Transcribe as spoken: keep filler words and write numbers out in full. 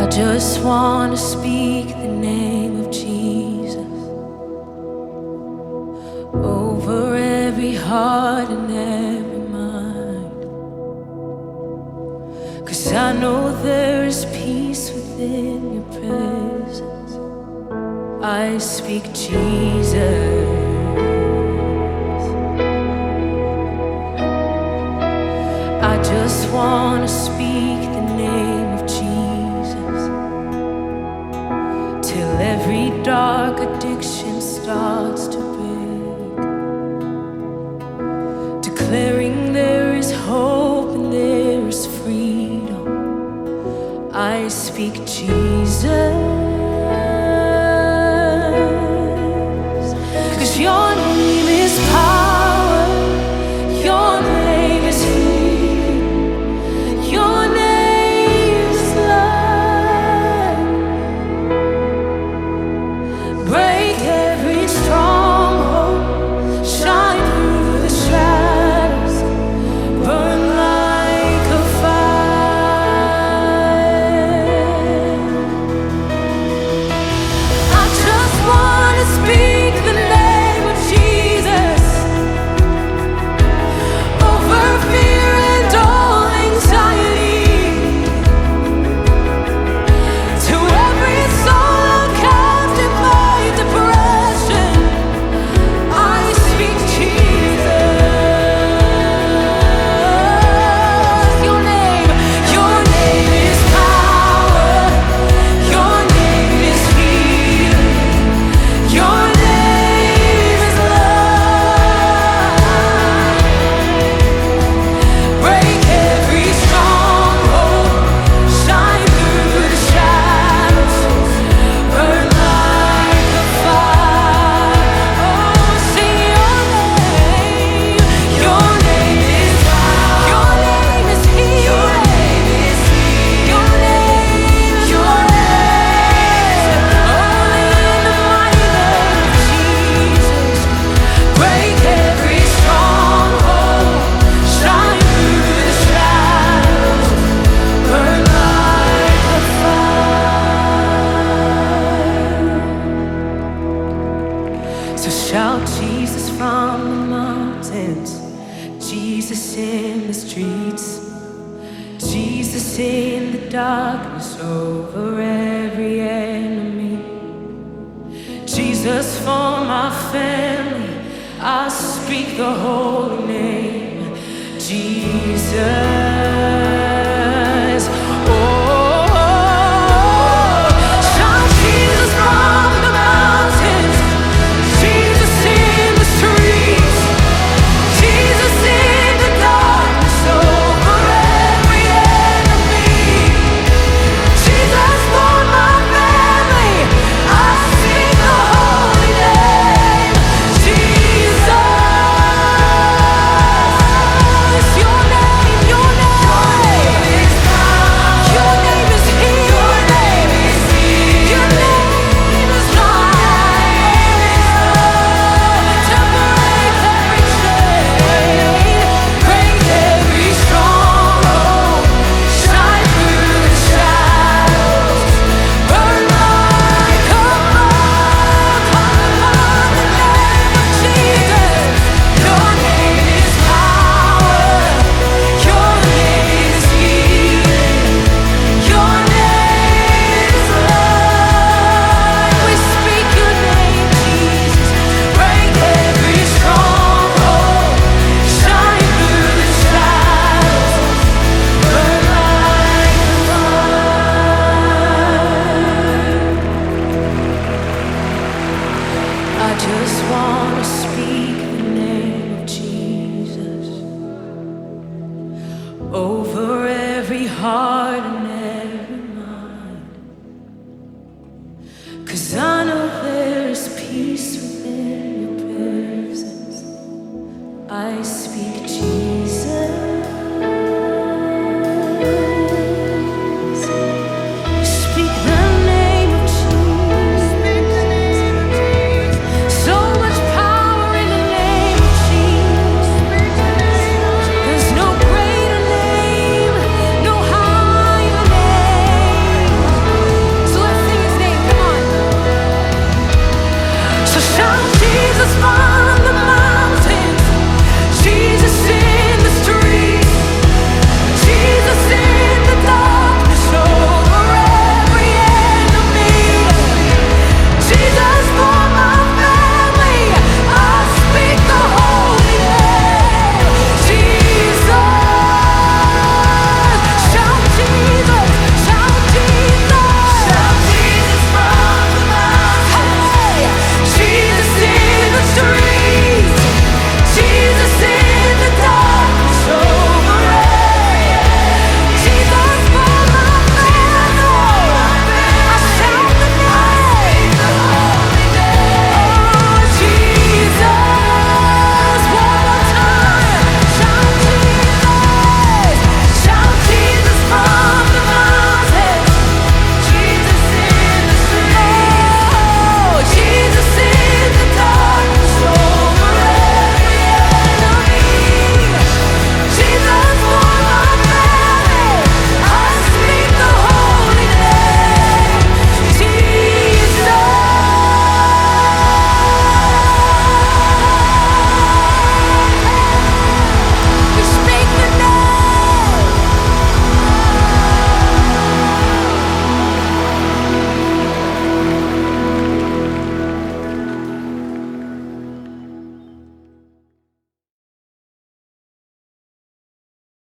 just want to speak the name of Jesus over every heart and every mind. 'Cause I know there is peace within your presence. I speak Jesus. I just want to speak the name of Jesus till every dark addiction starts to break, declaring there is hope and there is freedom. I speak Jesus, 'cause your name is power, your name is healing, your name is love. Break every stronghold, shine through the shadows, burn like a fire. I just want to speak the name of Jesus over fear and all anxiety, to every soul captive by depression. I speak Jesus. Your name, your name is power, your name is healing, your name is love. Break every stronghold, shine through the shadows, burn like a fire. Oh, sing your name. Your name is power, your name is healing, your name is healing, your name is your name. Only in the mighty name of Jesus. Break every stronghold, shine through the shadows, burn like a fire. So shout Jesus from the mountains, Jesus in the streets, Jesus in the darkness over every enemy, Jesus for my family. I speak the holy name, Jesus. Oh, shout Jesus from the mountains, Jesus in the streets, Jesus in the darkness over every enemy, Jesus for my family. I speak the holy name, Jesus. Your name, your name is power, your name is healing, your name is healing, your name is life. To break every chain, break every stronghold, shine through the shadows, burn like a fire. Call upon the name of Jesus. Your name is power, your name is healing, your name is love. We speak your name, Jesus. Break every stronghold, shine through the shadows, burn like a fire. I just want to speak the name of Jesus over every heart and every mind. 'Cause I know there is peace within your presence. I speak Jesus.